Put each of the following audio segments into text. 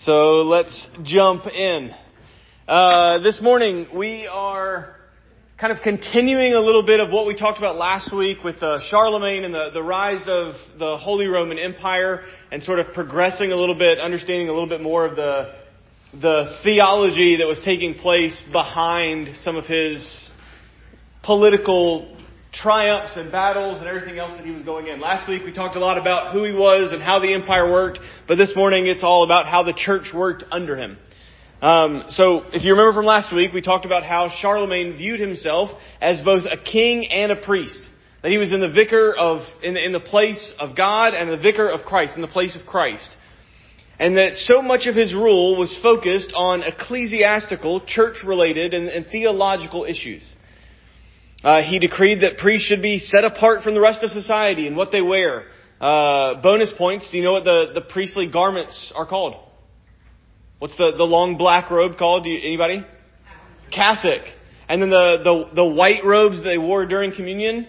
So let's jump in. This morning we are kind of continuing a little bit of what we talked about last week with Charlemagne and the rise of the Holy Roman Empire, and sort of progressing a little bit, understanding a little bit more of the theology that was taking place behind some of his political triumphs and battles and everything else that he was going in. Last week we talked a lot about who he was and how the empire worked, but this morning it's all about how the church worked under him. So if you remember from last week, we talked about how Charlemagne viewed himself as both a king and a priest. That he was in the in the place of God, and the vicar of Christ, in the place of Christ. And that so much of his rule was focused on ecclesiastical, church-related, and theological issues. He decreed that priests should be set apart from the rest of society in what they wear. Bonus points, do you know what the priestly garments are called? What's the long black robe called? Anybody? Cassock. And then the white robes they wore during communion?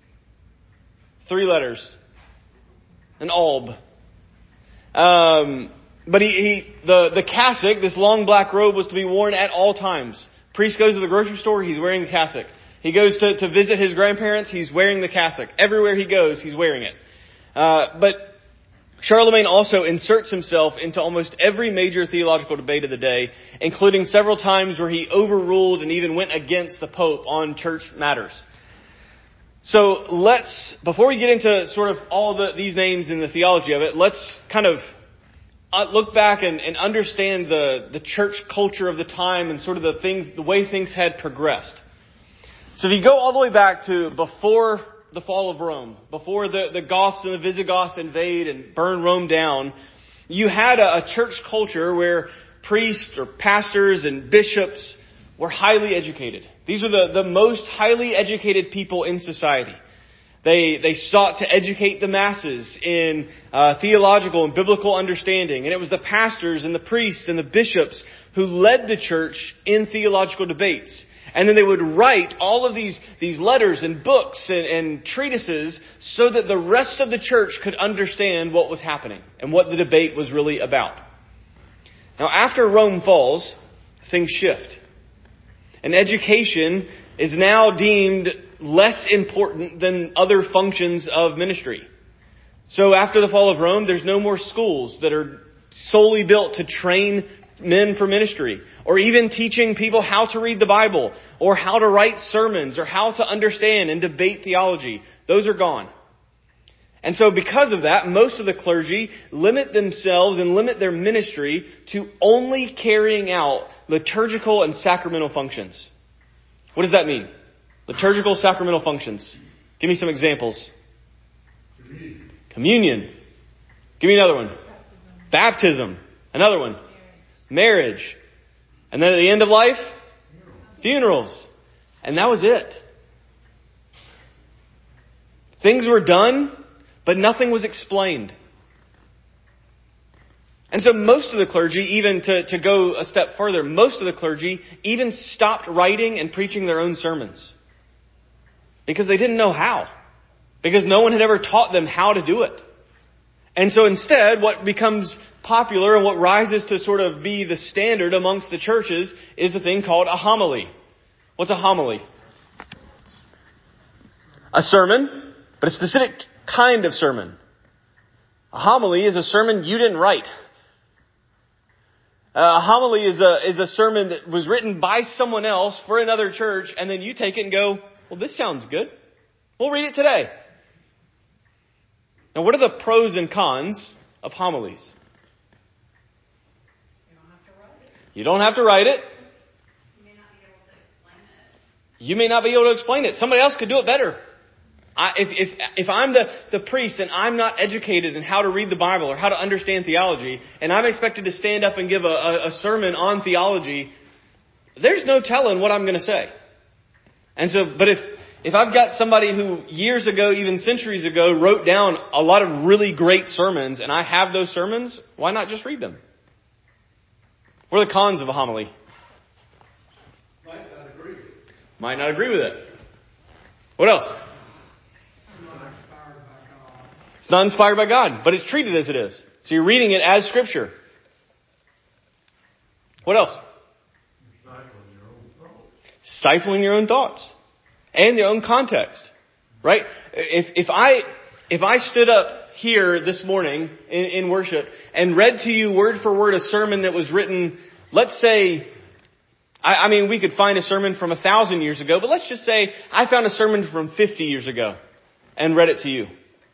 3 letters. An alb. But the cassock, this long black robe, was to be worn at all times. Priest goes to the grocery store, he's wearing a cassock. He goes to visit his grandparents, he's wearing the cassock. Everywhere he goes, he's wearing it. But Charlemagne also inserts himself into almost every major theological debate of the day, including several times where he overruled and even went against the Pope on church matters. So before we get into sort of all these names and the theology of it, let's kind of look back and understand the church culture of the time and sort of the way things had progressed. So if you go all the way back to before the fall of Rome, before the Goths and the Visigoths invade and burn Rome down, you had a church culture where priests or pastors and bishops were highly educated. These were the most highly educated people in society. They sought to educate the masses in theological and biblical understanding. And it was the pastors and the priests and the bishops who led the church in theological debates. And then they would write all of these letters and books and treatises so that the rest of the church could understand what was happening and what the debate was really about. Now, after Rome falls, things shift. And education is now deemed less important than other functions of ministry. So after the fall of Rome, there's no more schools that are solely built to train men for ministry, or even teaching people how to read the Bible, or how to write sermons, or how to understand and debate theology. Those are gone. And so because of that, most of the clergy limit themselves and limit their ministry to only carrying out liturgical and sacramental functions. What does that mean? Liturgical, sacramental functions. Give me some examples. Communion. Give me another one. Baptism. Another one. Marriage. And then at the end of life, funerals. And that was it. Things were done, but nothing was explained. And so most of the clergy, even to go a step further, most of the clergy even stopped writing and preaching their own sermons. Because they didn't know how. Because no one had ever taught them how to do it. And so instead, what becomes popular and what rises to sort of be the standard amongst the churches is a thing called a homily. What's a homily? A sermon, but a specific kind of sermon. A homily is a sermon you didn't write. A homily is a sermon that was written by someone else for another church, and then you take it and go, well, this sounds good. We'll read it today. Now, what are the pros and cons of homilies? You don't have to write it. You may not be able to explain it. You may not be able to explain it. Somebody else could do it better. If I'm the priest and I'm not educated in how to read the Bible or how to understand theology, and I'm expected to stand up and give a sermon on theology, there's no telling what I'm going to say. And so, but if I've got somebody who years ago, even centuries ago, wrote down a lot of really great sermons, and I have those sermons, why not just read them? What are the cons of a homily? Might not agree with it. What else? It's not inspired by God, but it's treated as it is. So you're reading it as Scripture. What else? Stifling your own thoughts and your own context, right? If I stood up here this morning in worship and read to you word for word a sermon that was written, let's say, I mean, we could find a sermon from 1,000 years ago, but let's just say I found a sermon from 50 years ago and read it to you.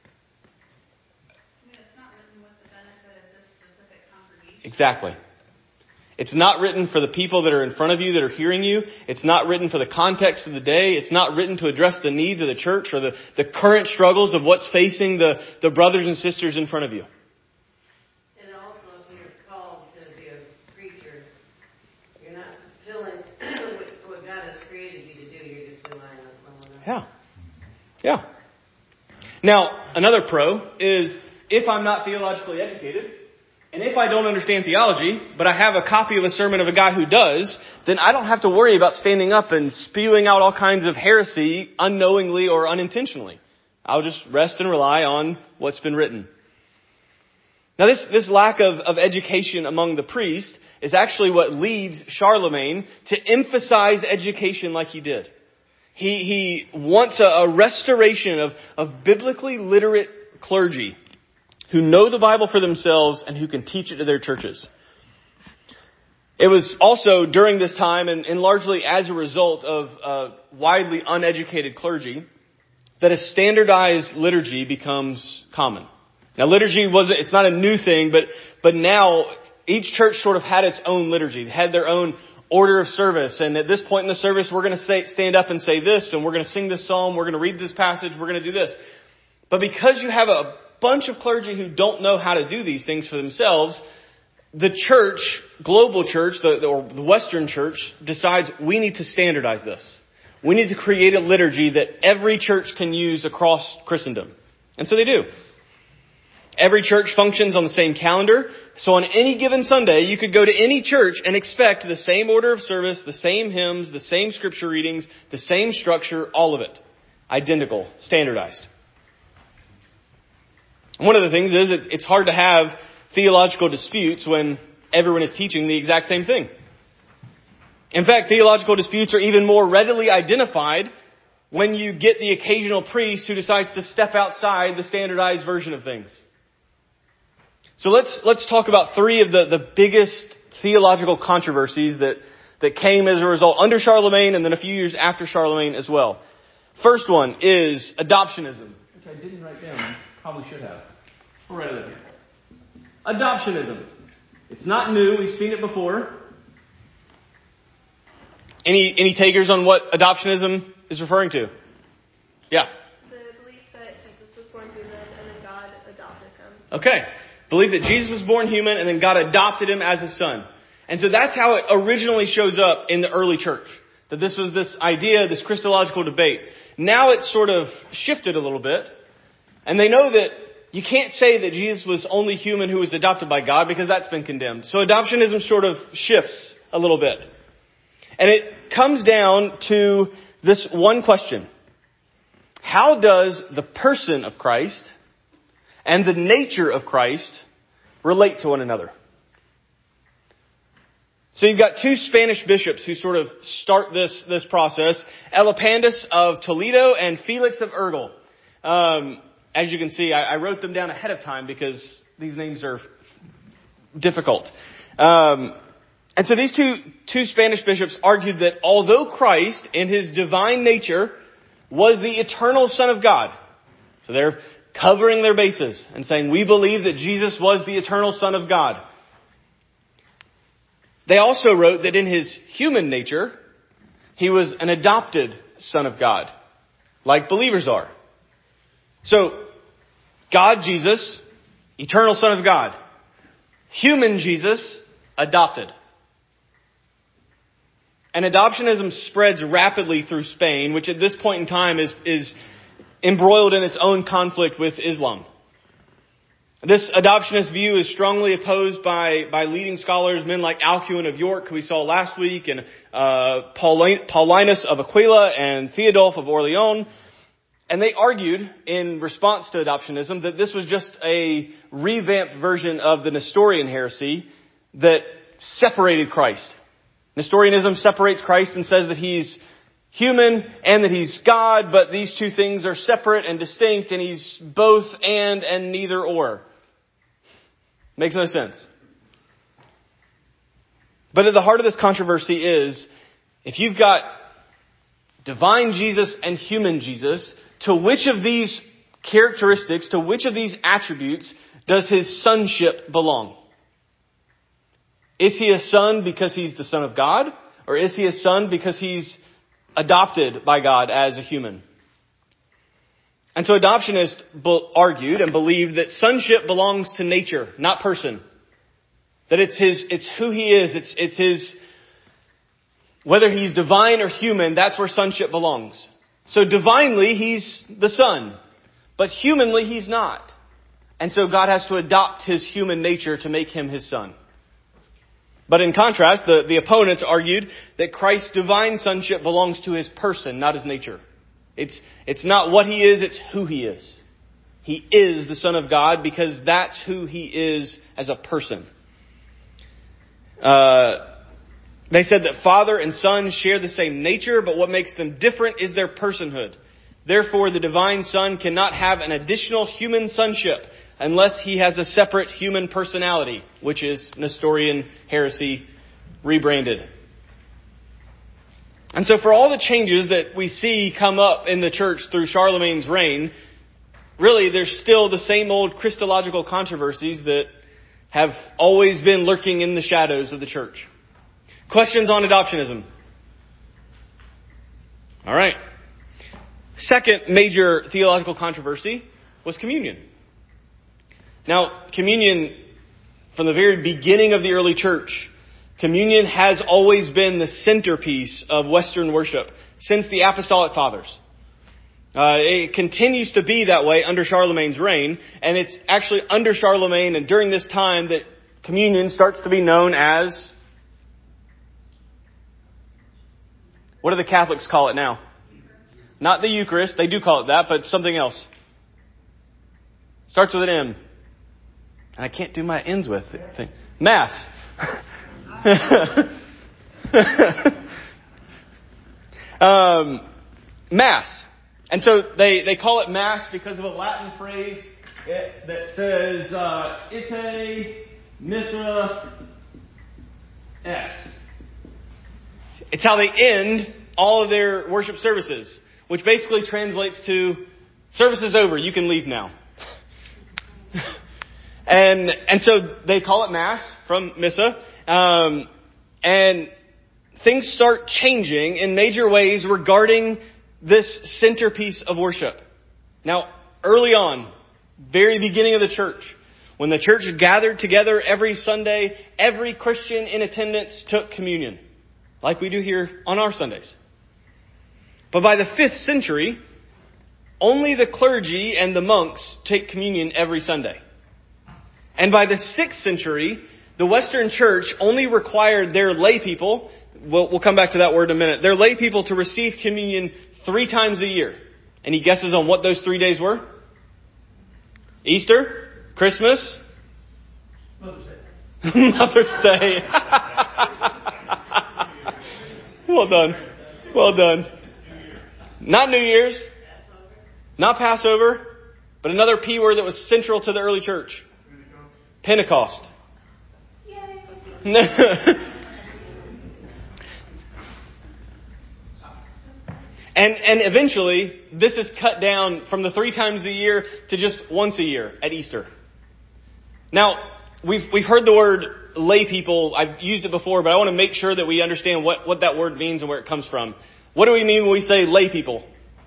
It's not written with the benefit of this specific congregation. Exactly. It's not written for the people that are in front of you that are hearing you. It's not written for the context of the day. It's not written to address the needs of the church or the current struggles of what's facing the brothers and sisters in front of you. And also, if you're called to be a preacher, you're not filling what God has created you to do. You're just relying on someone else. Yeah. Now, another pro is if I'm not theologically educated, and if I don't understand theology, but I have a copy of a sermon of a guy who does, then I don't have to worry about standing up and spewing out all kinds of heresy unknowingly or unintentionally. I'll just rest and rely on what's been written. Now this lack of education among the priests is actually what leads Charlemagne to emphasize education like he did. He wants a restoration of biblically literate clergy who know the Bible for themselves and who can teach it to their churches. It was also during this time, and largely as a result of widely uneducated clergy, that a standardized liturgy becomes common. Now, liturgy it's not a new thing, but now each church sort of had its own liturgy. They had their own order of service. And at this point in the service, we're going to stand up and say this, and we're going to sing this psalm, we're going to read this passage, we're going to do this. But because you have a bunch of clergy who don't know how to do these things for themselves, the church, global church, or the Western church, decides we need to standardize this. We need to create a liturgy that every church can use across Christendom. And so they do. Every church functions on the same calendar. So on any given Sunday, you could go to any church and expect the same order of service, the same hymns, the same scripture readings, the same structure, all of it. Identical, standardized. One of the things is it's hard to have theological disputes when everyone is teaching the exact same thing. In fact, theological disputes are even more readily identified when you get the occasional priest who decides to step outside the standardized version of things. So let's talk about three of the biggest theological controversies that came as a result under Charlemagne and then a few years after Charlemagne as well. First one is adoptionism, which I didn't write down. Probably should have. We'll write it up here. Adoptionism. It's not new. We've seen it before. Any takers on what adoptionism is referring to? Yeah. The belief that Jesus was born human and then God adopted him. Okay. Believe that Jesus was born human and then God adopted him as his son. And so that's how it originally shows up in the early church. That this was this idea, this Christological debate. Now it's sort of shifted a little bit. And they know that you can't say that Jesus was only human who was adopted by God because that's been condemned. So adoptionism sort of shifts a little bit. And it comes down to this one question. How does the person of Christ and the nature of Christ relate to one another? So you've got two Spanish bishops who sort of start this process. Elipandus of Toledo and Felix of Urgel. As you can see, I wrote them down ahead of time because these names are difficult. And so these two Spanish bishops argued that although Christ, in his divine nature, was the eternal Son of God, so they're covering their bases and saying, we believe that Jesus was the eternal Son of God. They also wrote that in his human nature, he was an adopted Son of God, like believers are. So, God Jesus, eternal Son of God. Human Jesus, adopted. And adoptionism spreads rapidly through Spain, which at this point in time is embroiled in its own conflict with Islam. This adoptionist view is strongly opposed by leading scholars, men like Alcuin of York, who we saw last week, and Paulinus of Aquila and Theodulf of Orleans. And they argued in response to adoptionism that this was just a revamped version of the Nestorian heresy that separated Christ. Nestorianism separates Christ and says that he's human and that he's God, but these two things are separate and distinct, and he's both and neither or. Makes no sense. But at the heart of this controversy is, if you've got divine Jesus and human Jesus, to which of these characteristics, to which of these attributes does his sonship belong? Is he a son because he's the Son of God? Or is he a son because he's adopted by God as a human? And so adoptionists argued and believed that sonship belongs to nature, not person. That it's who he is, it's his, whether he's divine or human, that's where sonship belongs. So divinely, he's the son, but humanly, he's not. And so God has to adopt his human nature to make him his son. But in contrast, the opponents argued that Christ's divine sonship belongs to his person, not his nature. It's not what he is, it's who he is. He is the Son of God because that's who he is as a person. They said that Father and Son share the same nature, but what makes them different is their personhood. Therefore, the divine Son cannot have an additional human sonship unless he has a separate human personality, which is Nestorian heresy rebranded. And so for all the changes that we see come up in the church through Charlemagne's reign, really there's still the same old Christological controversies that have always been lurking in the shadows of the church. Questions on adoptionism? All right. Second major theological controversy was communion. Now, communion, from the very beginning of the early church, communion has always been the centerpiece of Western worship since the Apostolic Fathers. It continues to be that way under Charlemagne's reign, and it's actually under Charlemagne and during this time that communion starts to be known as, what do the Catholics call it now? Not the Eucharist, they do call it that, but something else. Starts with an M. And I can't do my ends with it. Mass. Mass. And so they call it Mass because of a Latin phrase that says, ite missa est. It's how they end all of their worship services, which basically translates to, service is over, you can leave now. And so they call it Mass from Missa. And things start changing in major ways regarding this centerpiece of worship. Now, early on, very beginning of the church, when the church gathered together every Sunday, every Christian in attendance took communion, like we do here on our Sundays. But by the 5th century, only the clergy and the monks take communion every Sunday. And by the 6th century, the Western Church only required their lay people, we'll come back to that word in a minute, their lay people to receive communion 3 times a year. Any guesses on what those 3 days were? Easter? Christmas? Mother's Day. Mother's Day. Well done. Well done. Not New Year's. Not Passover. But another P word that was central to the early church. Pentecost. And eventually, this is cut down from the 3 times a year to just once a year at Easter. Now, we've heard the word lay people. I've used it before, but I want to make sure that we understand what that word means and where it comes from. What do we mean when we say lay people?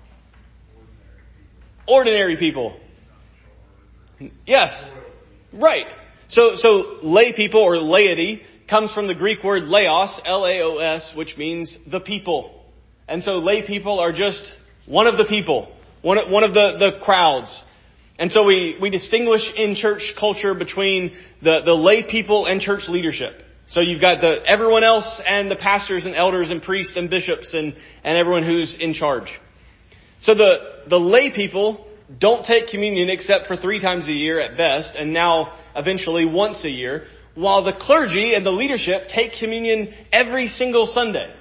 Ordinary people. Yes. Right. So lay people or laity comes from the Greek word laos, L-A-O-S, which means the people. And so lay people are just one of the people, one of the crowds. And so we distinguish in church culture between the lay people and church leadership. So you've got everyone else and the pastors and elders and priests and bishops and everyone who's in charge. So the lay people don't take communion except for 3 times a year at best, and now eventually once a year, while the clergy and the leadership take communion every single Sunday.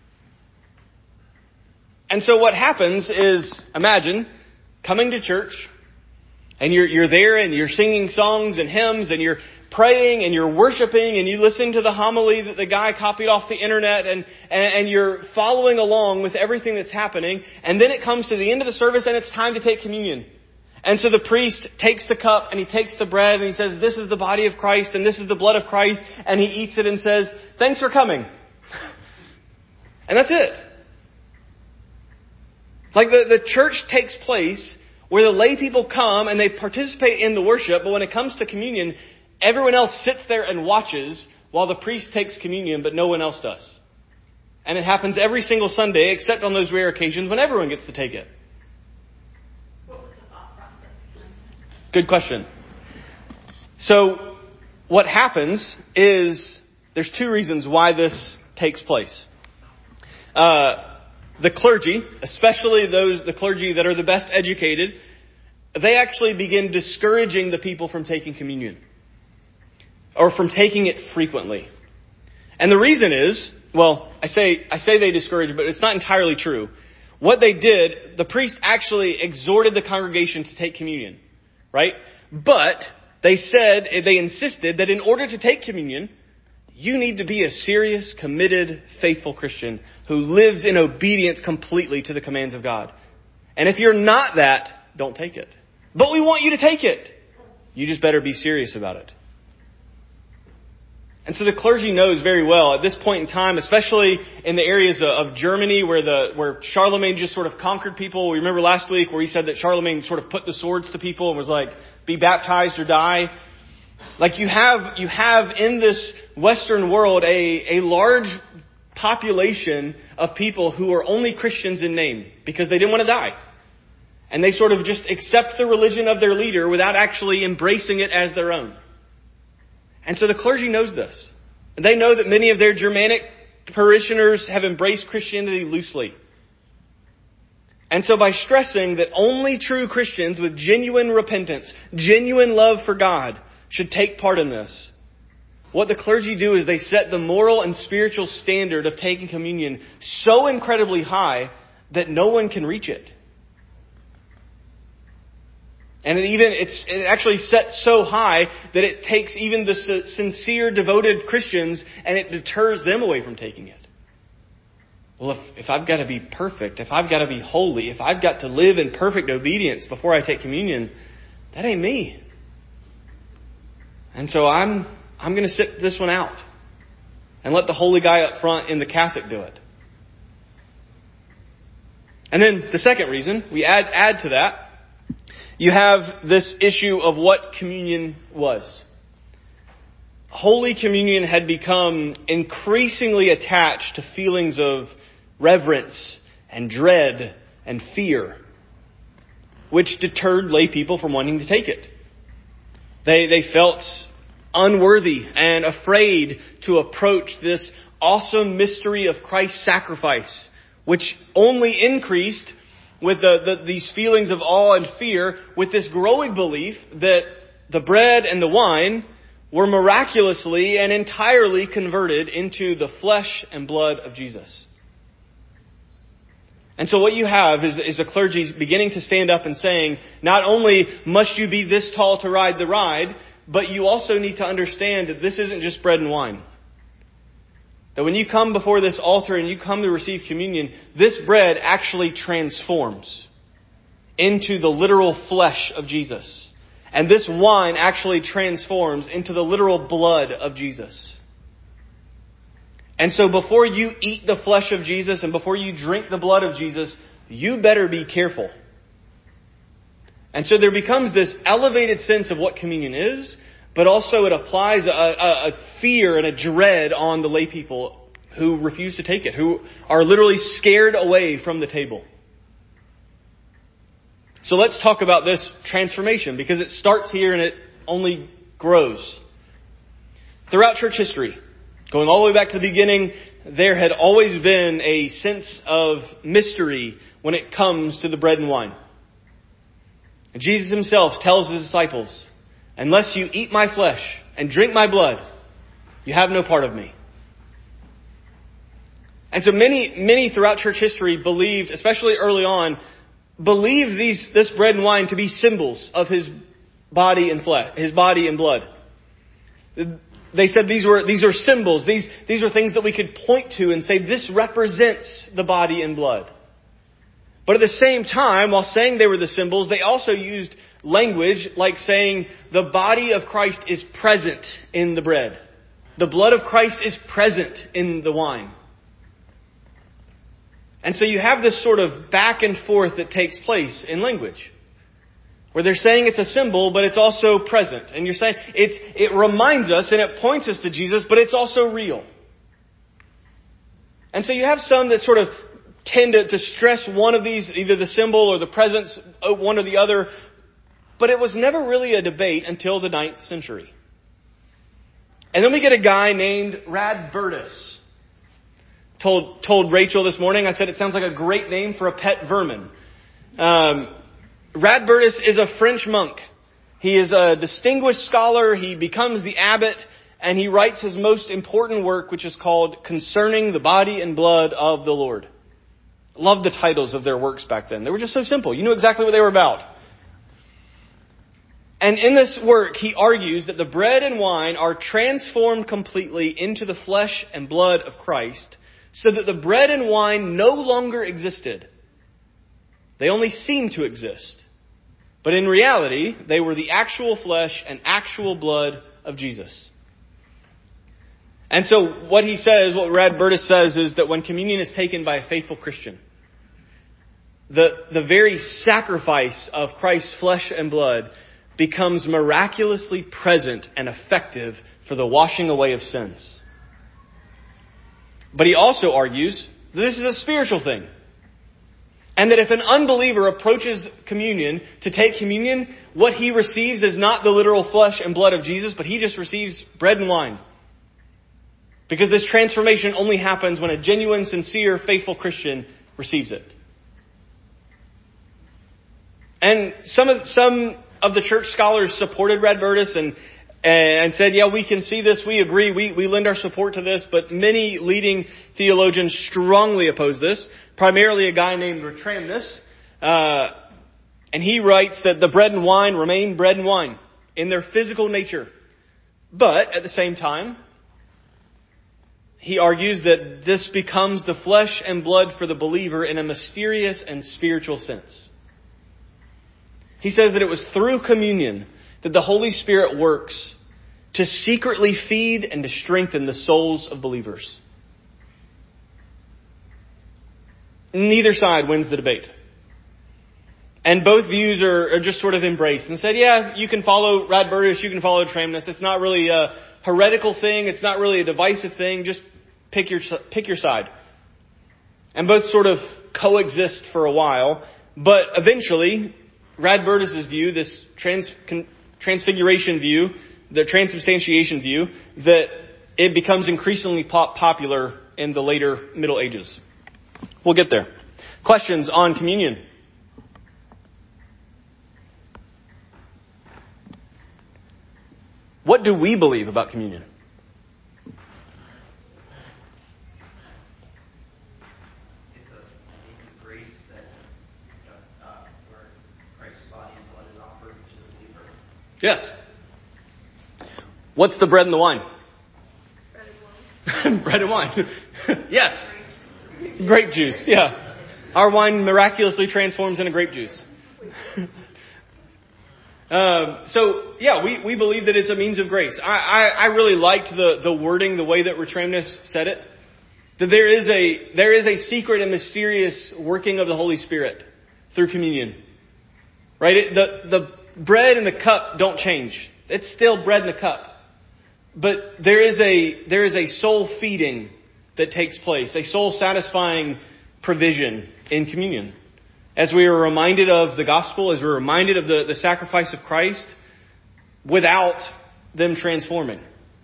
And so what happens is, imagine coming to church, and you're there and you're singing songs and hymns and you're praying and you're worshiping and you listen to the homily that the guy copied off the internet and you're following along with everything that's happening. And then it comes to the end of the service and it's time to take communion. And so the priest takes the cup and he takes the bread and he says, this is the body of Christ and this is the blood of Christ. And he eats it and says, thanks for coming. And that's it. Like the church takes place where the lay people come and they participate in the worship, but when it comes to communion, everyone else sits there and watches while the priest takes communion, but no one else does. And it happens every single Sunday, except on those rare occasions when everyone gets to take it. What was the thought process behind that? Good question. So, what happens is, there's two reasons why this takes place. The clergy, especially the clergy that are the best educated, they actually begin discouraging the people from taking communion. Or from taking it frequently. And the reason is, well, I say they discourage, but it's not entirely true. What they did, the priest actually exhorted the congregation to take communion. Right? But they insisted that in order to take communion, you need to be a serious, committed, faithful Christian who lives in obedience completely to the commands of God. And if you're not that, don't take it. But we want you to take it. You just better be serious about it. And so the clergy knows very well at this point in time, especially in the areas of Germany where Charlemagne just sort of conquered people. We remember last week where he said that Charlemagne sort of put the swords to people and was like, be baptized or die. Like you have in this Western world a large population of people who are only Christians in name because they didn't want to die. And they sort of just accept the religion of their leader without actually embracing it as their own. And so the clergy knows this. And they know that many of their Germanic parishioners have embraced Christianity loosely. And so by stressing that only true Christians with genuine repentance, genuine love for God should take part in this, what the clergy do is they set the moral and spiritual standard of taking communion so incredibly high that no one can reach it. And it actually sets so high that it takes even the sincere, devoted Christians and it deters them away from taking it. Well, if I've got to be perfect, if I've got to be holy, if I've got to live in perfect obedience before I take communion, that ain't me. And so I'm going to sit this one out and let the holy guy up front in the cassock do it. And then the second reason, we add to that, you have this issue of what communion was. Holy Communion had become increasingly attached to feelings of reverence and dread and fear, which deterred lay people from wanting to take it. They felt unworthy and afraid to approach this awesome mystery of Christ's sacrifice, which only increased with these feelings of awe and fear, with this growing belief that the bread and the wine were miraculously and entirely converted into the flesh and blood of Jesus. And so what you have is the clergy beginning to stand up and saying, not only must you be this tall to ride the ride, but you also need to understand that this isn't just bread and wine. That when you come before this altar and you come to receive communion, this bread actually transforms into the literal flesh of Jesus. And this wine actually transforms into the literal blood of Jesus. And so before you eat the flesh of Jesus and before you drink the blood of Jesus, you better be careful. And so there becomes this elevated sense of what communion is, but also it applies a fear and a dread on the lay people who refuse to take it, who are literally scared away from the table. So let's talk about this transformation, because it starts here and it only grows. Throughout church history, going all the way back to the beginning, there had always been a sense of mystery when it comes to the bread and wine. And Jesus himself tells his disciples, unless you eat my flesh and drink my blood, You have no part of me. And so many throughout church history believed, especially early on, believed this bread and wine to be symbols of his body and flesh, his body and blood. They said these are symbols. These are things that we could point to and say this represents the body and blood. But at the same time, while saying they were the symbols, they also used language like saying the body of Christ is present in the bread. The blood of Christ is present in the wine. And so you have this sort of back and forth that takes place in language, where they're saying it's a symbol, but it's also present. And you're saying it reminds us and it points us to Jesus, but it's also real. And so you have some that sort of tend to stress one of these, either the symbol or the presence, one or the other. But it was never really a debate until the 9th century. And then we get a guy named Radbertus. Told Rachel this morning, I said it sounds like a great name for a pet vermin. Radbertus is a French monk. He is a distinguished scholar. He becomes the abbot, and he writes his most important work, which is called Concerning the Body and Blood of the Lord. Love the titles of their works back then. They were just so simple. You knew exactly what they were about. And in this work, he argues that the bread and wine are transformed completely into the flesh and blood of Christ, so that the bread and wine no longer existed. They only seemed to exist. But in reality, they were the actual flesh and actual blood of Jesus. And so what he says, what Radbertus says, is that when communion is taken by a faithful Christian, the very sacrifice of Christ's flesh and blood becomes miraculously present and effective for the washing away of sins. But he also argues that this is a spiritual thing. And that if an unbeliever approaches communion to take communion, what he receives is not the literal flesh and blood of Jesus, but he just receives bread and wine. Because this transformation only happens when a genuine, sincere, faithful Christian receives it. And some of the church scholars supported Radbertus and said, yeah, we can see this, we agree, we lend our support to this, but many leading theologians strongly oppose this, primarily a guy named Ratramnus, and he writes that the bread and wine remain bread and wine in their physical nature. But at the same time, he argues that this becomes the flesh and blood for the believer in a mysterious and spiritual sense. He says that it was through communion that the Holy Spirit works to secretly feed and to strengthen the souls of believers. Neither side wins the debate. And both views are just sort of embraced and said, yeah, you can follow Radbertus, you can follow Tramnus. It's not really a heretical thing. It's not really a divisive thing. Just pick your side. And both sort of coexist for a while. But eventually, Radbertus' view, this transfiguration view, the transubstantiation view, that it becomes increasingly popular in the later Middle Ages. We'll get there. Questions on communion? What do we believe about communion? It's a means of grace that where Christ's body and blood is offered to the believer. Yes. What's the bread and the wine? Bread and wine. Bread and wine. Yes. Grape juice, yeah. Our wine miraculously transforms into grape juice. We believe that it's a means of grace. I really liked the wording, the way that Ratramnus said it. That there is a secret and mysterious working of the Holy Spirit through communion. Right? The bread and the cup don't change. It's still bread in a cup. But there is a soul feeding that takes place, a soul satisfying provision in communion. As we are reminded of the gospel, as we're reminded of the sacrifice of Christ, without them transforming.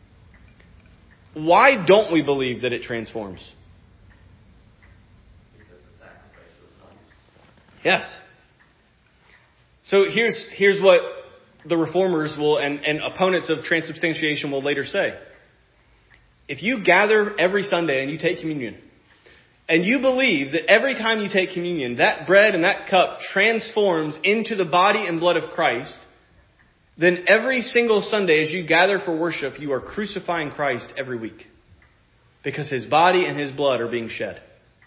Why don't we believe that it transforms? Because the sacrifice was once. Yes. So here's what the reformers will and opponents of transubstantiation will later say. if you gather every Sunday and you take communion, and you believe that every time you take communion, that bread and that cup transforms into the body and blood of Christ, then every single Sunday as you gather for worship, you are crucifying Christ every week. Because his body and his blood are being shed.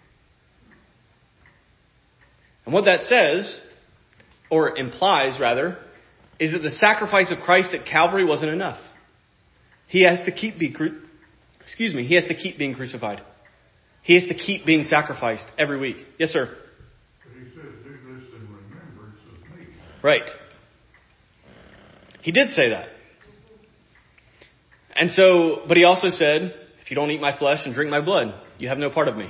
And what that says, or implies rather, is that the sacrifice of Christ at Calvary wasn't enough. He has to keep being crucified. He has to keep being sacrificed every week. Yes, sir. But he says, do this in remembrance of me. Right. He did say that. And so, but he also said, if you don't eat my flesh and drink my blood, you have no part of me.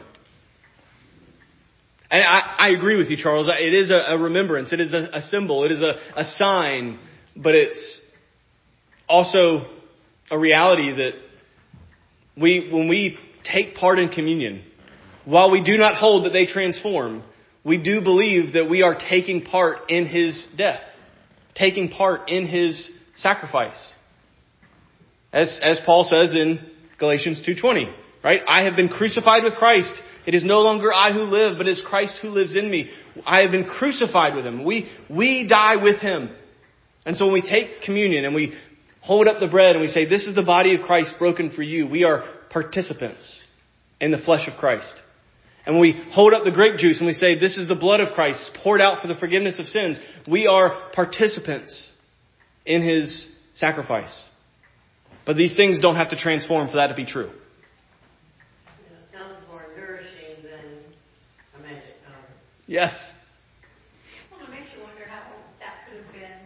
And I agree with you, Charles. It is a remembrance. It is a symbol. It is a sign. But it's also a reality that when we take part in communion, while we do not hold that they transform, we do believe that we are taking part in his death, taking part in his sacrifice. As Paul says in Galatians 2:20, right? I have been crucified with Christ. It is no longer I who live, but it is Christ who lives in me. I have been crucified with him. We die with him. And so when we take communion and we hold up the bread and we say, this is the body of Christ broken for you, we are participants in the flesh of Christ. And when we hold up the grape juice and we say, this is the blood of Christ poured out for the forgiveness of sins, we are participants in his sacrifice. But these things don't have to transform for that to be true. It sounds more nourishing than a magic powder. Yes. Well, it makes you wonder how that could have been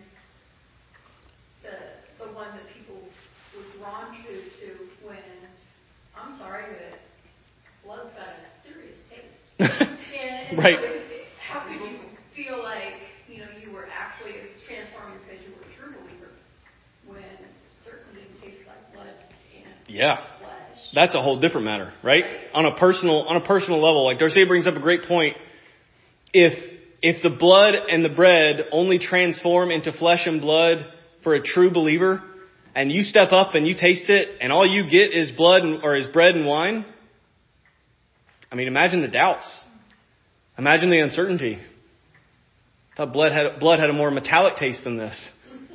the one that people were drawn to when, I'm sorry, but blood's got a serious taste. And Right. So how could you feel like, you were actually transforming because you were a true believer when it certainly didn't taste like blood and flesh? That's a whole different matter, right? On a personal level, like Darcia brings up a great point. If the blood and the bread only transform into flesh and blood for a true believer, and you step up and you taste it, and all you get is is bread and wine, I mean, imagine the doubts. Imagine the uncertainty. I thought blood had a more metallic taste than this.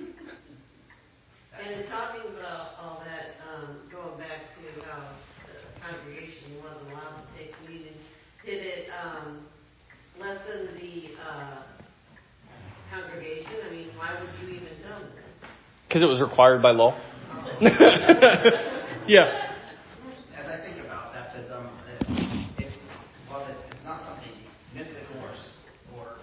And in talking about all that, going back to how the congregation wasn't allowed to take communion, did it lessen the congregation? I mean, why would you even come then? Because it was required by law. Yeah. As I think about baptism, it's not something mystical or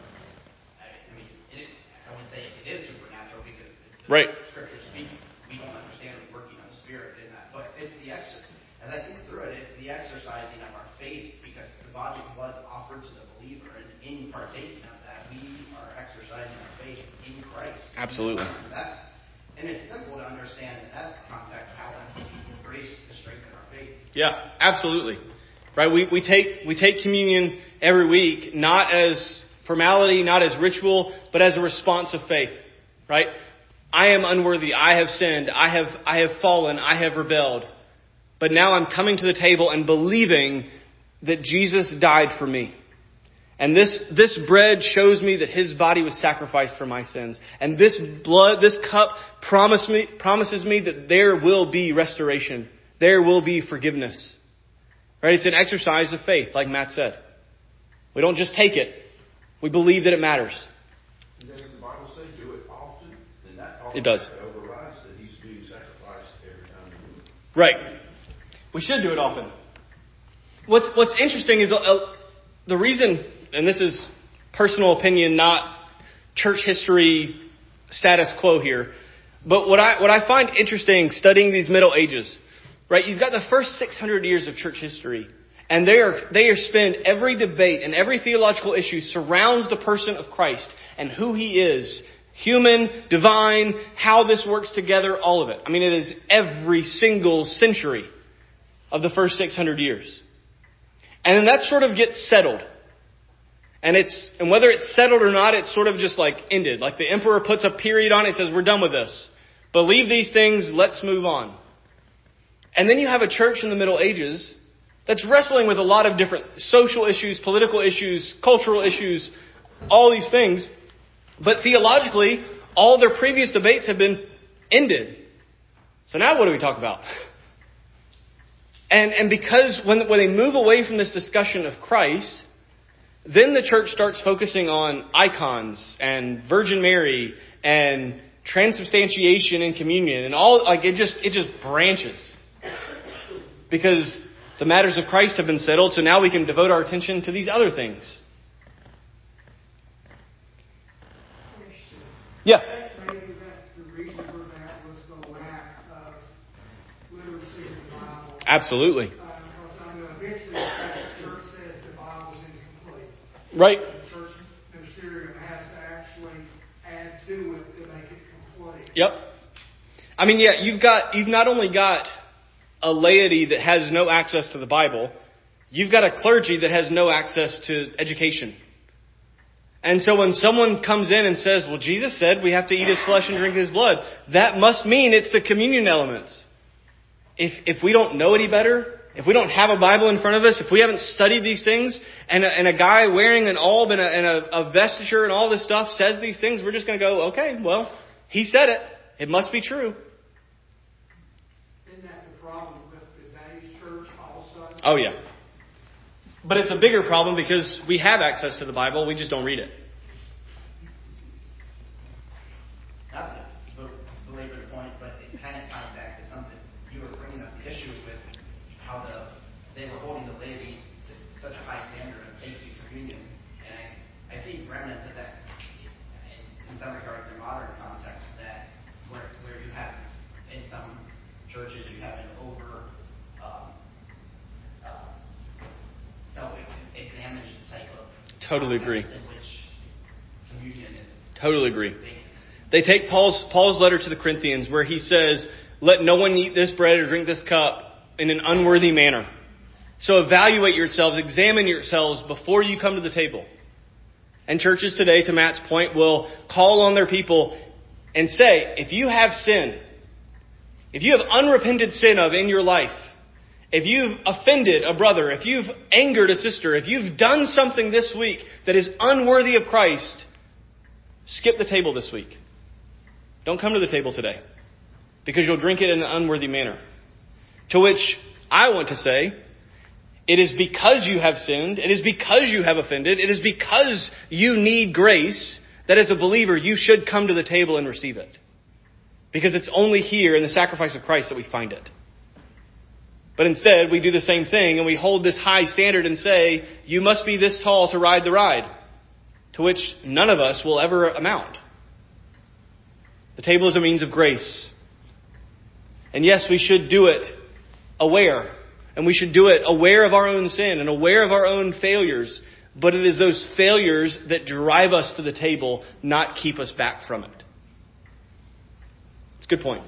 I would say it is supernatural because Right. Scripture speaking, we don't understand the working of the Spirit in that. But it's the exercise. As I think through it, it's the exercising of our faith because the body was offered to the believer, and in partaking of that, we are exercising our faith in Christ. Absolutely. And it's simple to understand in that context how that's grace to strengthen our faith. Yeah, absolutely. Right? We take communion every week, not as formality, not as ritual, but as a response of faith. Right? I am unworthy. I have sinned. I have fallen. I have rebelled. But now I'm coming to the table and believing that Jesus died for me. And this bread shows me that his body was sacrificed for my sins. And this cup promises me that there will be restoration. There will be forgiveness. Right? It's an exercise of faith, like Matt said. We don't just take it. We believe that it matters. And does the Bible say do it often? Then that It does. overrides that he's being sacrificed every time we do it. Right. We should do it often. What's interesting is the reason, and this is personal opinion, not church history status quo here, but what I find interesting studying these Middle Ages, right? You've got the first 600 years of church history, and they spend every debate and every theological issue surrounds the person of Christ and who he is. Human, divine, how this works together, all of it. I mean, it is every single century of the first 600 years. And then that sort of gets settled. And whether it's settled or not, it's sort of just like ended. Like the emperor puts a period on it, says, we're done with this. Believe these things, let's move on. And then you have a church in the Middle Ages that's wrestling with a lot of different social issues, political issues, cultural issues, all these things. But theologically, all their previous debates have been ended. So now what do we talk about? And because when they move away from this discussion of Christ, then the church starts focusing on icons and Virgin Mary and transubstantiation and communion and all, like it just branches. Because the matters of Christ have been settled, so now we can devote our attention to these other things. Yeah. Maybe the reason for that was the lack of literacy in the Bible. Absolutely. Because I know eventually the church says the Bible is incomplete. Right. The church ministerium has to actually add to it to make it complete. Yep. I mean, yeah, you've not only got a laity that has no access to the Bible, you've got a clergy that has no access to education. And so when someone comes in and says, well, Jesus said we have to eat his flesh and drink his blood, that must mean it's the communion elements. If we don't know any better, if we don't have a Bible in front of us, if we haven't studied these things, and a guy wearing an alb and a vestiture and all this stuff says these things, we're just going to go, okay, well, he said it. It must be true. Isn't that the problem with today's church also? Oh, yeah. But it's a bigger problem because we have access to the Bible. We just don't read it. Not to belabor the point, but it kind of ties back to something you were bringing up, the issues with how they were holding the laity to such a high standard of taking communion. And I see remnants of that in some regards in modern context, that where you have, in some churches, you have an over self-examining type of Totally agree. in which communion is. Totally agree. They take Paul's letter to the Corinthians where he says, let no one eat this bread or drink this cup in an unworthy manner. So evaluate yourselves, examine yourselves before you come to the table. And churches today, to Matt's point, will call on their people and say, if you have sin, if you have unrepented sin in your life, if you've offended a brother, if you've angered a sister, if you've done something this week that is unworthy of Christ, skip the table this week. Don't come to the table today, because you'll drink it in an unworthy manner. To which I want to say, it is because you have sinned, it is because you have offended, it is because you need grace, that as a believer you should come to the table and receive it. Because it's only here in the sacrifice of Christ that we find it. But instead, we do the same thing and we hold this high standard and say, you must be this tall to ride the ride. To which none of us will ever amount. The table is a means of grace. And yes, we should do it aware. And we should do it aware of our own sin and aware of our own failures. But it is those failures that drive us to the table, not keep us back from it. It's a good point.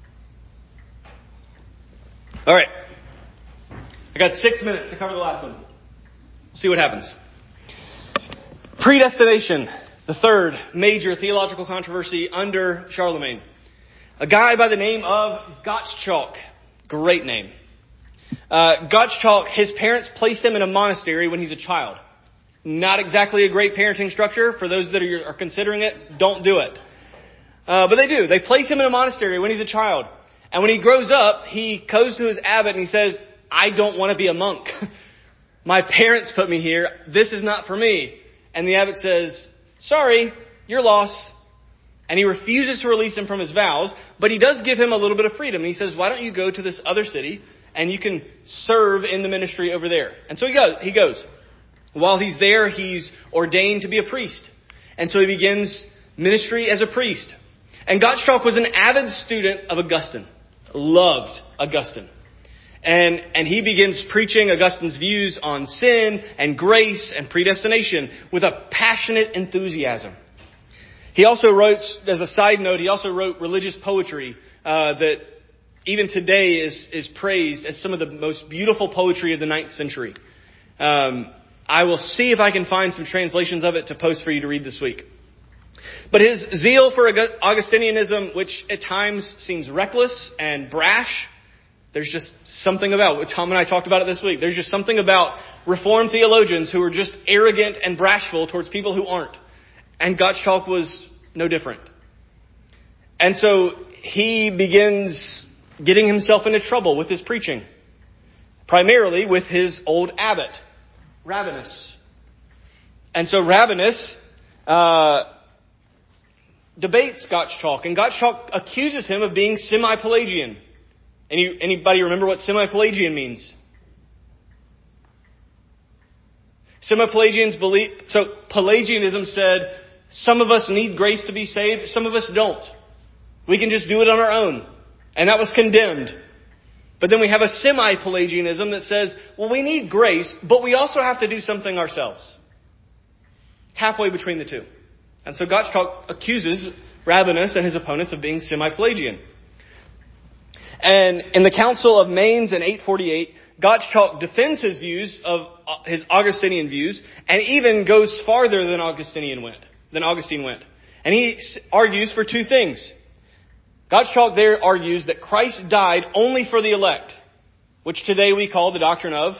All right. I got 6 minutes to cover the last one. We'll see what happens. Predestination, the third major theological controversy under Charlemagne. A guy by the name of Gottschalk. Great name. Gottschalk, his parents placed him in a monastery when he's a child. Not exactly a great parenting structure. For those that are considering it, don't do it. But they do. They place him in a monastery when he's a child. And when he grows up, he goes to his abbot and he says, I don't want to be a monk. My parents put me here. This is not for me. And the abbot says, sorry, you're lost. And he refuses to release him from his vows, but he does give him a little bit of freedom. And he says, why don't you go to this other city and you can serve in the ministry over there? And so he goes. While he's there, he's ordained to be a priest. And so he begins ministry as a priest. And Gottschalk was an avid student of Augustine. Loved Augustine. And he begins preaching Augustine's views on sin and grace and predestination with a passionate enthusiasm. He also wrote, as a side note, he also wrote religious poetry that even today is praised as some of the most beautiful poetry of the 9th century. I will see if I can find some translations of it to post for you to read this week. But his zeal for Augustinianism, which at times seems reckless and brash, There's just something about, Tom and I talked about it this week, there's just something about Reformed theologians who are just arrogant and bashful towards people who aren't. And Gottschalk was no different. And so he begins getting himself into trouble with his preaching. Primarily with his old abbot, Rabanus. And so Rabanus debates Gottschalk, and Gottschalk accuses him of being semi-Pelagian. Anybody remember what semi-Pelagian means? Semi-Pelagians believe, so Pelagianism said, some of us need grace to be saved, some of us don't. We can just do it on our own. And that was condemned. But then we have a semi-Pelagianism that says, well, we need grace, but we also have to do something ourselves. Halfway between the two. And so Gottschalk accuses Rabanus and his opponents of being semi-Pelagian. And in the Council of Mainz in 848, Gottschalk defends his views of his Augustinian views, and even goes farther than Augustine went. And he argues for two things. Gottschalk there argues that Christ died only for the elect, which today we call the doctrine of,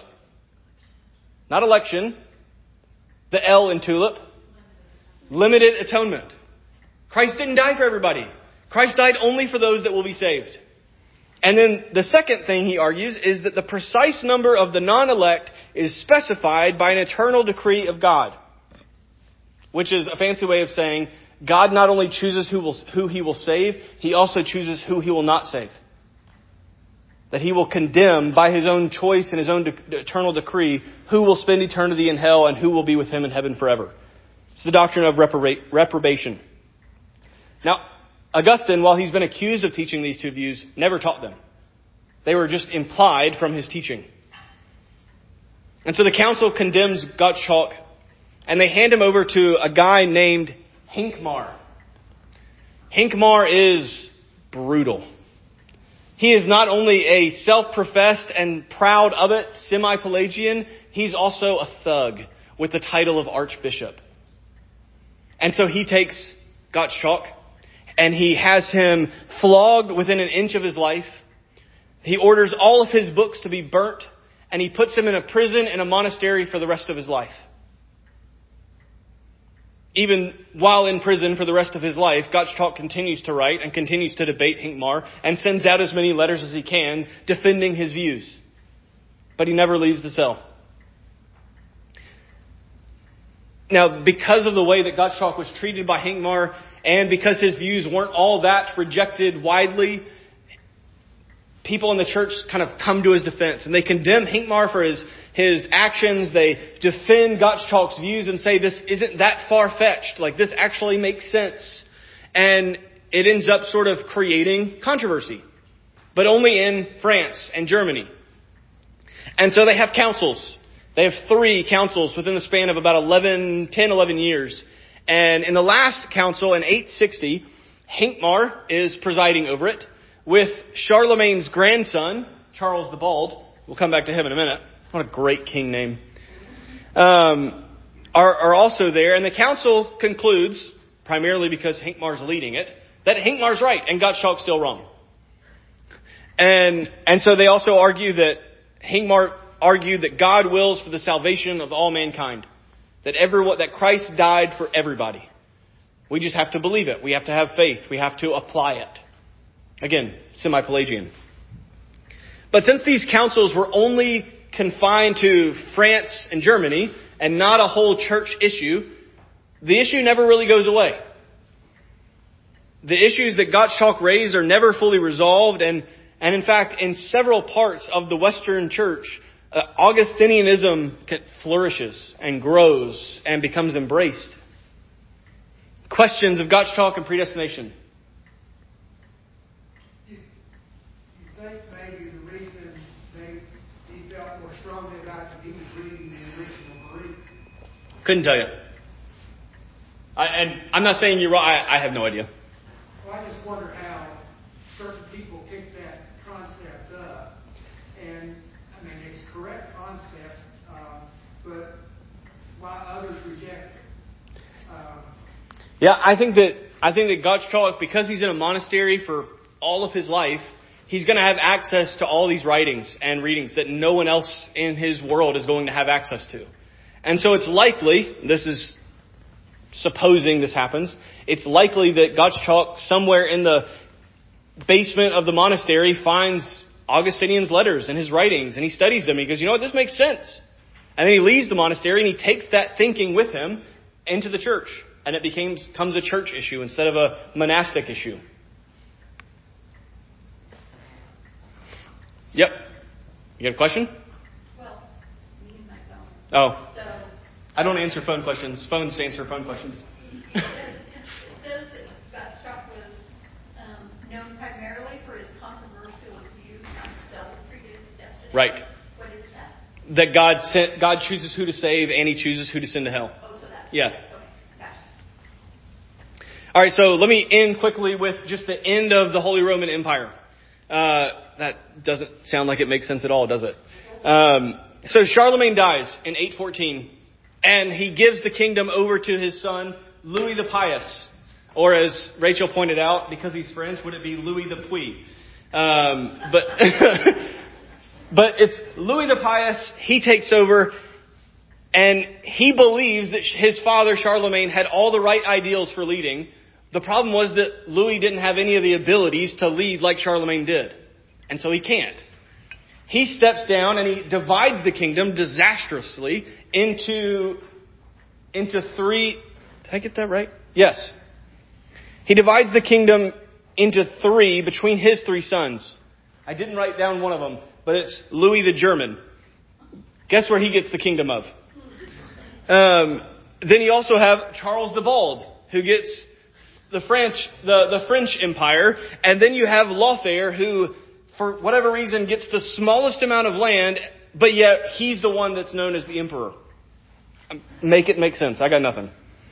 not election, the L in TULIP, limited atonement. Christ didn't die for everybody. Christ died only for those that will be saved. And then the second thing he argues is that the precise number of the non-elect is specified by an eternal decree of God. Which is a fancy way of saying God not only chooses who He will save, He also chooses who He will not save. That He will condemn by His own choice and His own eternal decree who will spend eternity in hell and who will be with Him in heaven forever. It's the doctrine of reprobation. Now, Augustine, while he's been accused of teaching these two views, never taught them. They were just implied from his teaching. And so the council condemns Gottschalk, and they hand him over to a guy named Hincmar. Hincmar is brutal. He is not only a self-professed and proud of it, semi-Pelagian, he's also a thug with the title of archbishop. And so he takes Gottschalk and he has him flogged within an inch of his life. He orders all of his books to be burnt, and he puts him in a prison in a monastery for the rest of his life. Even while in prison for the rest of his life, Gottschalk continues to write and continues to debate Hincmar and sends out as many letters as he can defending his views. But he never leaves the cell. Now, because of the way that Gottschalk was treated by Hincmar, and because his views weren't all that rejected widely, people in the church kind of come to his defense. And they condemn Hincmar for his actions. They defend Gottschalk's views and say this isn't that far-fetched. Like, this actually makes sense. And it ends up sort of creating controversy. But only in France and Germany. And so they have councils. They have 3 councils within the span of about 10, 11 years. And in the last council in 860, Hincmar is presiding over it with Charlemagne's grandson, Charles the Bald. We'll come back to him in a minute. What a great king name. Are also there. And the council concludes, primarily because Hincmar's leading it, that Hincmar's right and Gottschalk's still wrong. And so they also argue that Hincmar argued that God wills for the salvation of all mankind. That Christ died for everybody. We just have to believe it. We have to have faith. We have to apply it. Again, semi-Pelagian. But since these councils were only confined to France and Germany and not a whole church issue, the issue never really goes away. The issues that Gottschalk raised are never fully resolved, and in fact, in several parts of the Western Church, Augustinianism flourishes and grows and becomes embraced. Questions of Gottschalk and predestination. You think maybe the reason he felt more strongly about it, he was reading the original Greek? Couldn't tell you. And I'm not saying you're wrong. I have no idea. Well, I just wonder how certain people pick that concept up. And, I mean, it's a correct concept, but why others reject it. I think that Gottschalk, because he's in a monastery for all of his life, he's going to have access to all these writings and readings that no one else in his world is going to have access to. And so it's likely, this is supposing this happens, it's likely that Gottschalk somewhere in the basement of the monastery finds Augustinian's letters and his writings, and he studies them. He goes, you know what, this makes sense. And then he leaves the monastery and he takes that thinking with him into the church. And it becomes a church issue instead of a monastic issue. Yep. You got a question? Well, me and my phone. Oh. So, I don't answer phone questions. Phones answer phone questions. it says that Gottschalk was known primarily for his controversial views on self-predestination. Right. What is that? That God chooses who to save and he chooses who to send to hell. Oh, so that's Yeah. Okay, gotcha. All right, so let me end quickly with just the end of the Holy Roman Empire. That doesn't sound like it makes sense at all, does it? So Charlemagne dies in 814, and he gives the kingdom over to his son, Louis the Pious. Or as Rachel pointed out, because he's French, would it be Louis the Puy? But it's Louis the Pious. He takes over, and he believes that his father, Charlemagne, had all the right ideals for leading. The problem was that Louis didn't have any of the abilities to lead like Charlemagne did. And so he can't. He steps down and he divides the kingdom disastrously into three. Did I get that right? Yes. He divides the kingdom into three between his three sons. I didn't write down one of them, but it's Louis the German. Guess where he gets the kingdom of? Then you also have Charles the Bald, who gets the French Empire. And then you have Lothair, who, for whatever reason, gets the smallest amount of land, but yet he's the one that's known as the emperor. Make it make sense. I got nothing.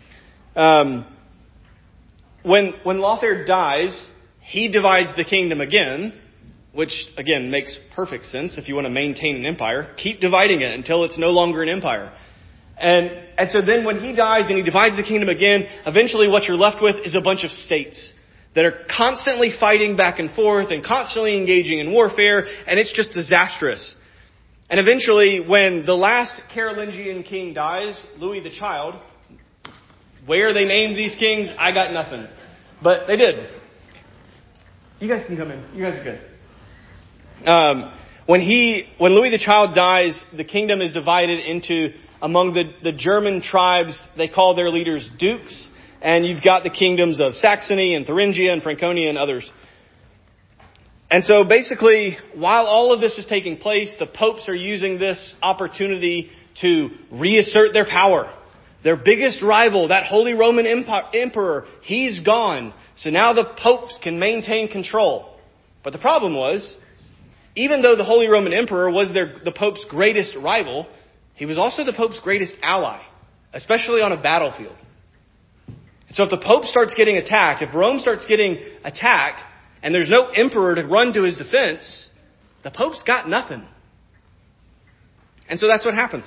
When Lothair dies, he divides the kingdom again, which, again, makes perfect sense. If you want to maintain an empire, keep dividing it until it's no longer an empire. And so then when he dies and he divides the kingdom again, eventually what you're left with is a bunch of states that are constantly fighting back and forth and constantly engaging in warfare, and it's just disastrous. And eventually, when the last Carolingian king dies, Louis the Child, where they named these kings, I got nothing. But they did. You guys can come in. You guys are good. When Louis the Child dies, the kingdom is divided into, among the German tribes, they call their leaders dukes. And you've got the kingdoms of Saxony and Thuringia and Franconia and others. And so basically, while all of this is taking place, the popes are using this opportunity to reassert their power. Their biggest rival, that Holy Roman Emperor, he's gone. So now the popes can maintain control. But the problem was, even though the Holy Roman Emperor was the pope's greatest rival, he was also the pope's greatest ally, especially on a battlefield. So if the Pope starts getting attacked, if Rome starts getting attacked, and there's no emperor to run to his defense, the Pope's got nothing. And so that's what happens.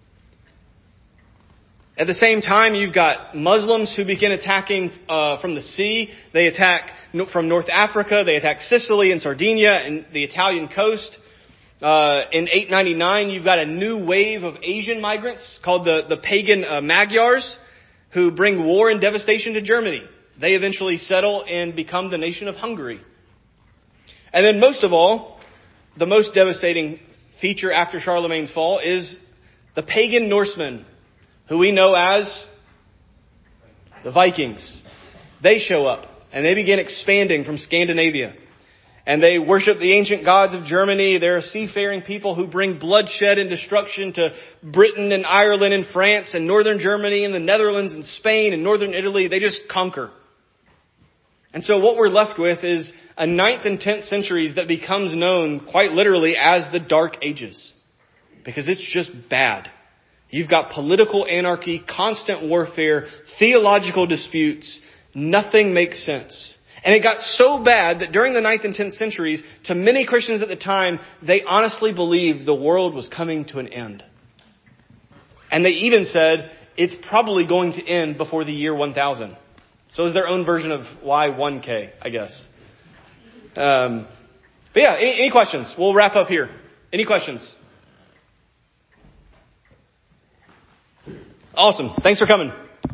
At the same time, you've got Muslims who begin attacking from the sea. They attack from North Africa. They attack Sicily and Sardinia and the Italian coast. In 899, you've got a new wave of Asian migrants called the pagan Magyars, who bring war and devastation to Germany. They eventually settle and become the nation of Hungary. And then most of all, the most devastating feature after Charlemagne's fall is the pagan Norsemen, who we know as the Vikings. They show up and they begin expanding from Scandinavia. And they worship the ancient gods of Germany. They're a seafaring people who bring bloodshed and destruction to Britain and Ireland and France and northern Germany and the Netherlands and Spain and northern Italy. They just conquer. And so what we're left with is a 9th and 10th centuries that becomes known quite literally as the Dark Ages. Because it's just bad. You've got political anarchy, constant warfare, theological disputes. Nothing makes sense. And it got so bad that during the 9th and 10th centuries, to many Christians at the time, they honestly believed the world was coming to an end. And they even said, it's probably going to end before the year 1000. So it's their own version of Y1K, I guess. But yeah, any questions? We'll wrap up here. Any questions? Awesome. Thanks for coming.